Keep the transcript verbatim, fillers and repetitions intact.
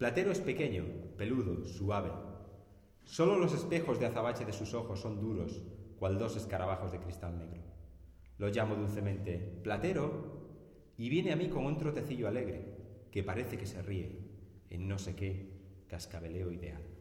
Platero es pequeño, peludo, suave. Solo los espejos de azabache de sus ojos son duros, cual dos escarabajos de cristal negro. Lo llamo dulcemente Platero y viene a mí con un trotecillo alegre que parece que se ríe en no sé qué cascabeleo ideal.